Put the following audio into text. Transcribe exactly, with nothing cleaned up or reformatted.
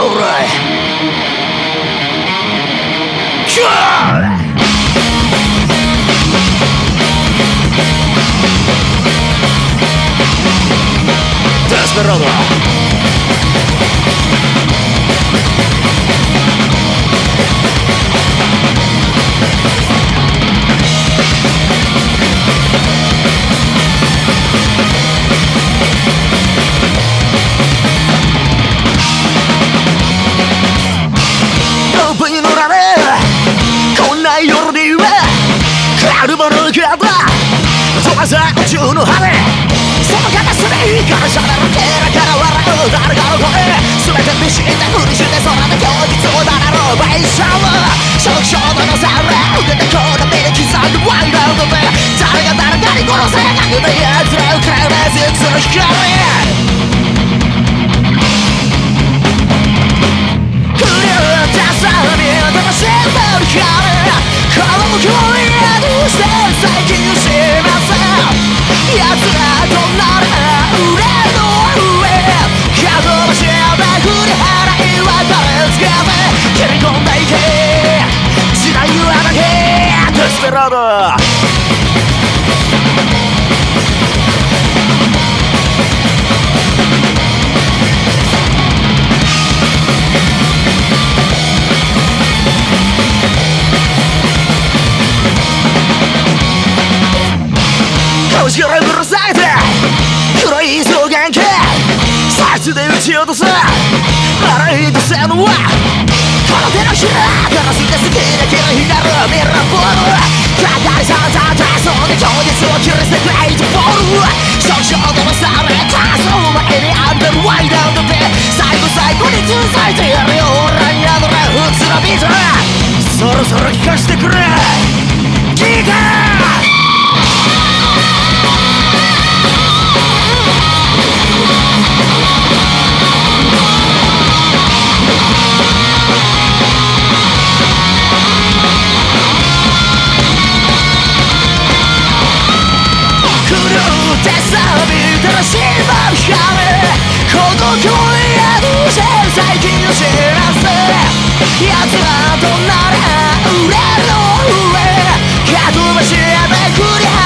Alright. Sure. Desperado.飛ばさ宇宙の羽その片隅からしゃべるケラケラ笑う誰かの声全て見知ってふりして空の供述をだなろうベイシャワーショックショートのサウラ受けてこうだ目で刻んでワイドアウトで誰が誰かに殺されなくて奴らを食らうベースの光狂ったさに楽しんでるからこの向こうにどうして最近知りません奴らとなれ俺の上かどばしで振り払いは誰つけて蹴り込んでいけ時代はだけデスペラード後ろぶら下げて黒い双眼鏡サイズで撃ち落とす笑いとせのはこの手のひらガラスで好きな気の光るミラーボールかかりさんた体操で供述を切り捨てグレイトボール少々でもされたその前にあんでるワイドアウトで最後最後に続いてやるよ俺に宿る普通のビートそろそろ聞かしてくれギターしまう羽この声やどうせ最近の知らせ奴らとなれ売れの上かどばしで振り